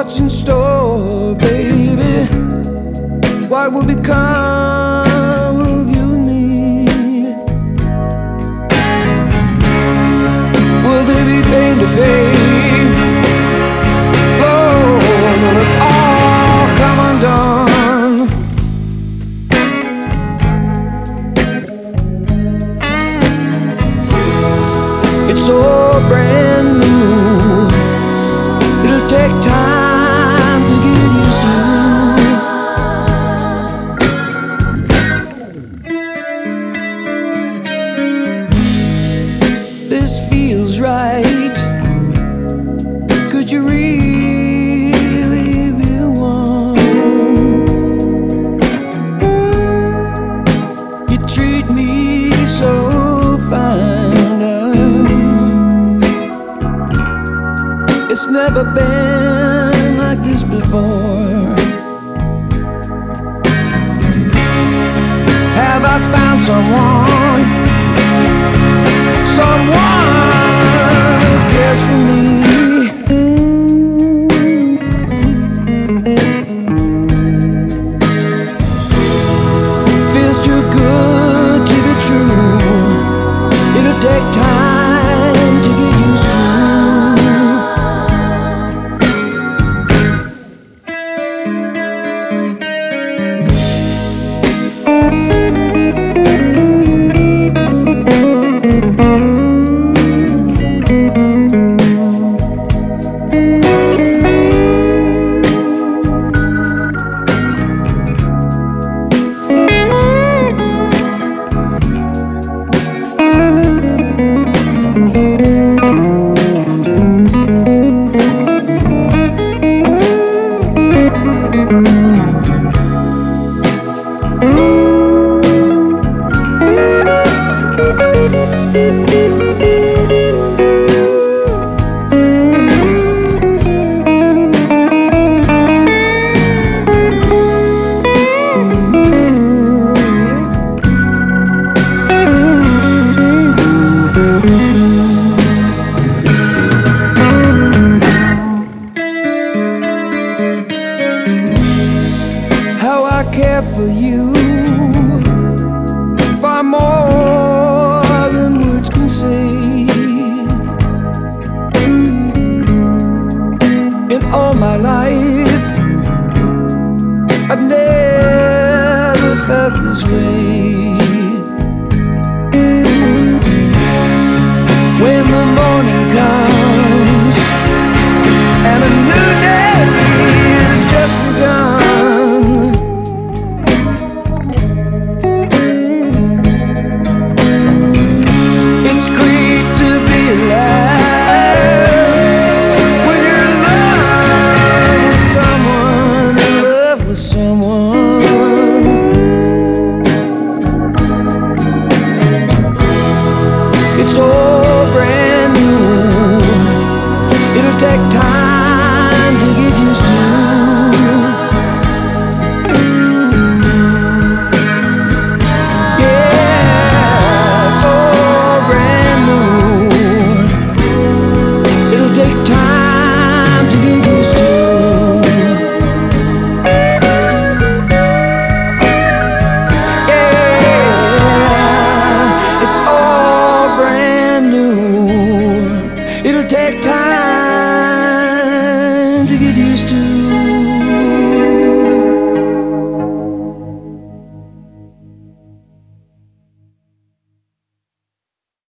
what's in store, baby? What will become of you and me? Will there be pain to pay? Oh, will it all come undone? It's so brand new, it'll take time to get used to. This feels right. Could you really be the one? You treat me so fine. It's never been like this before. Have I found someone? Someone who cares for me? Feels too good to be true. It'll take time to get used to. How I care for you, far more than words can say. In all my life, I've never felt this way.